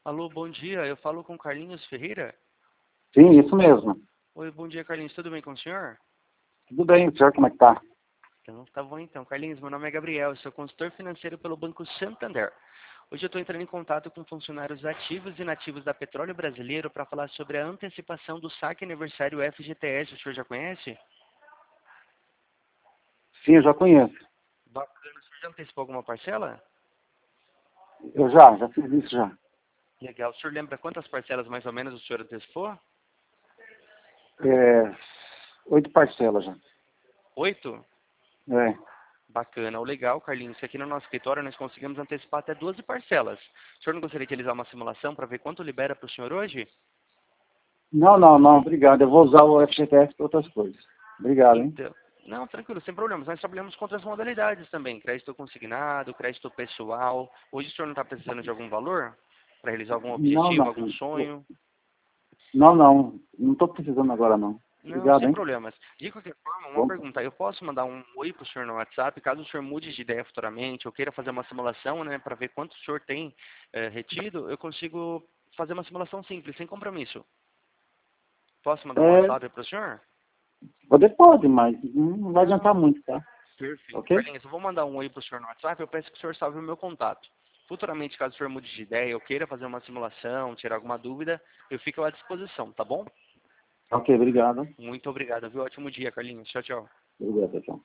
Alô, bom dia. Eu falo com Carlinhos Ferreira. Sim, isso mesmo. Oi, bom dia, Carlinhos. Tudo bem com o senhor? Tudo bem, o senhor como é que tá? Então, tá bom então. Carlinhos, meu nome é Gabriel. Eu sou consultor financeiro pelo Banco Santander. Hoje eu estou entrando em contato com funcionários ativos e inativos da Petróleo Brasileiro para falar sobre a antecipação do saque aniversário FGTS. O senhor já conhece? Sim, eu já conheço. Bacana. O senhor já antecipou alguma parcela? Eu já fiz isso já. Legal. O senhor lembra quantas parcelas mais ou menos o senhor antecipou? 8 parcelas já. 8? É. Bacana. O legal, Carlinhos, aqui no nosso escritório nós conseguimos antecipar até 12 parcelas. O senhor não gostaria de realizar uma simulação para ver quanto libera para o senhor hoje? Não, obrigado. Eu vou usar o FGTS para outras coisas. Obrigado, hein? Então, não, tranquilo, sem problemas. Nós trabalhamos com outras modalidades também. Crédito consignado, crédito pessoal. Hoje o senhor não está precisando de algum valor para realizar algum Não, objetivo, não. algum sonho? Não estou precisando agora, não. Não, Obrigado, sem hein? problemas. De qualquer forma, uma Bom, pergunta. Eu posso mandar um oi para o senhor no WhatsApp, caso o senhor mude de ideia futuramente, ou queira fazer uma simulação, né, para ver quanto o senhor tem retido, eu consigo fazer uma simulação simples, sem compromisso. Posso mandar um é, WhatsApp para o senhor? pode, mas não vai adiantar Não, muito, tá? perfeito. Ok? Carlinhos, eu vou mandar um oi para o senhor no WhatsApp, eu peço que o senhor salve o meu contato. Futuramente, caso o senhor mude de ideia, ou queira fazer uma simulação, tirar alguma dúvida, eu fico à disposição, tá bom? Ok, obrigado. Muito obrigado, viu? Ótimo dia, Carlinhos. Tchau, tchau. Obrigado, tchau.